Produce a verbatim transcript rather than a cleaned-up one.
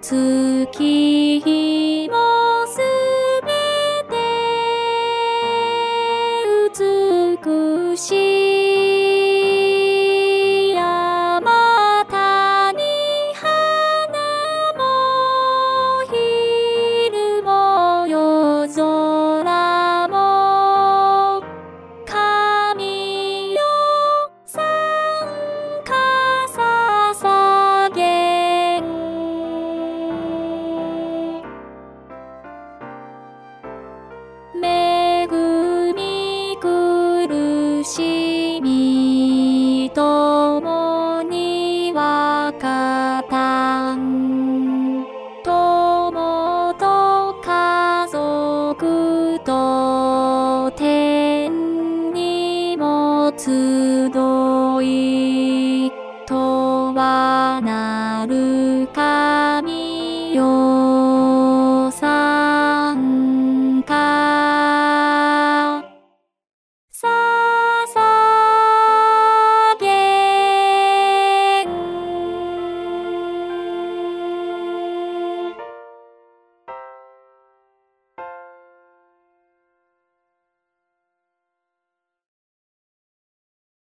月日もすべて美しい山谷花も昼も夜空も神よ参加捧げん恵み苦しみともにわかたん友と家族と天にも集いとはなる神よ